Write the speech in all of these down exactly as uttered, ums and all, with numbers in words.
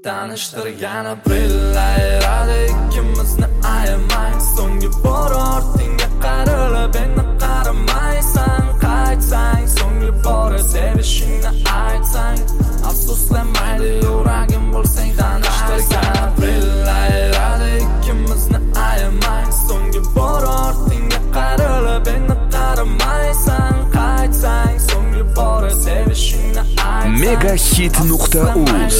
Tanishtirgan aprellaylardi ikkimizni ayamay. So'nggi bor ortingga qarilib endi qaramaysan. Qaytsang, so'nggi bor sevishingni aytsang. Afsuslamaydi yuragim bo'lsang. Tanishtirgan aprellaylardi ikkimizni ayamay. So'nggi bor ortingga qarilib endi qaramaysan. Qaytsang, so'nggi bor sevishingni aytsang. Megahit nuqta uz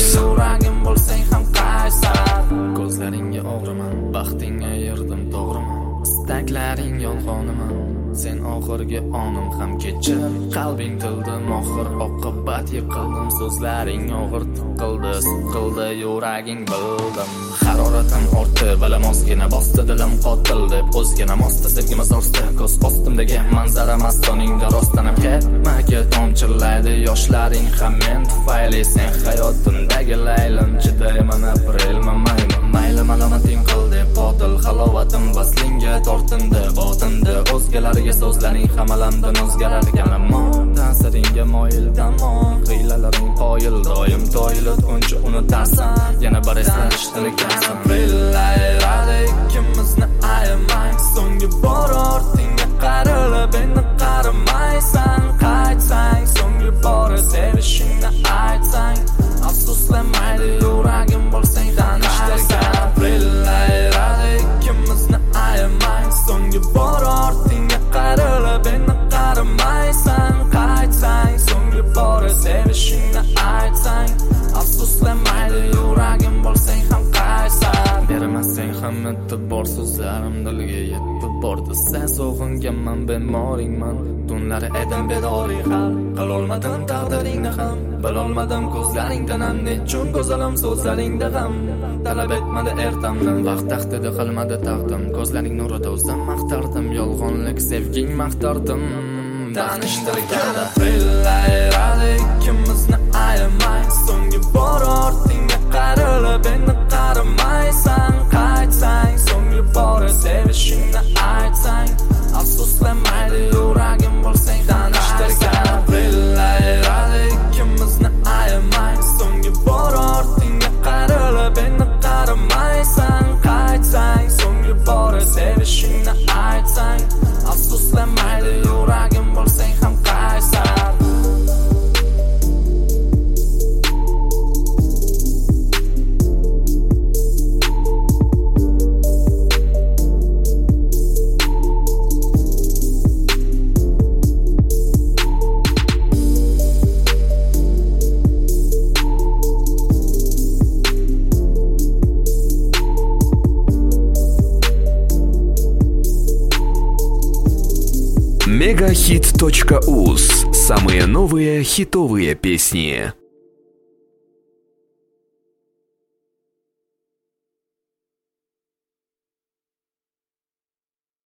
Ko'zlaringga o'g'riman, baxtingga yerdim to'g'rimi? Istaklaring yolg'oniman, sen oxirgi onim ham kechir. Qalbing tildi mohir, oqibat yiqildim. So'zlaring og'ir tiqildi, siqildi yuraging bildim. Haroratim ortdi, balam ozgina bosdi, dilim qotil deb o'zgina mosdi. Sevgimiz ortdi, ko'z ostimdagi manzara mastoningda rostlanib ketma-ket tomchilaydi yoshlaring ham men tufayli. Sen hayotimdagi laylim, chidayman aprelma mayli. Mayli malomating qil deb botil halovatim vaslingga tortindi, botindi. O'zgalarga so'zlaring ham alamdan o'zgarar kalamon. Ta'siringga moyil tamom, hiylalaring qoyil, doim toyil o'tguncha unutarsan. Yana bir eslanishtirgan aprellaylardi ikkimizni ayamay. So'nggi bor ortingga qarilib endi qaramaysan. Qaytsang, so'nggi bor sevishingni aytsang. Afsuslamaydi yuragim bo'lsang. Tanishtirgan aprellaylardi ikkimizni ayamay. So'nggi bor ortingga qarilib endi qaramaysan. Qaytsang, so'nggi bor sevishingni aytsang. Afsuslamaydi yuragim bo'lsang ham qaysar. Bermasang ham e'tibor so'zlarim dilga yetib bordi. Sen sog'inganman, bemoringman. Tunlari edim bedoring hal. Qilolmadim taqdiringni ham, bilolmadim ko'zlaringdan ham. Nechun go'zalim so'zlaringda ham. Talab etmadi ertamni, vaqt tahdidi qilmadi taqdim. Ko'zlaring nurida o'zim maqtardim, yolg'onlik sevging maqtardim. Tanishtirgan aprellaylardi ikkimizni ayamay. So'nggi bor ortingga qarilib endi qaramaysan. Qaytsang, so'nggi bor sevishingni aytsang. Afsuslamaydi yuragim bo'lsang. Tanishtirgan aprellaylardi ikkimizni ayamay. So'nggi bor ortingga qarilib endi qaramaysan. Qaytsang, so'nggi bor sevishingni aytsang. Afsuslamaydi yuragim bo'lsang ham qaysar. Megahit точка уз. Самые новые хитовые песни.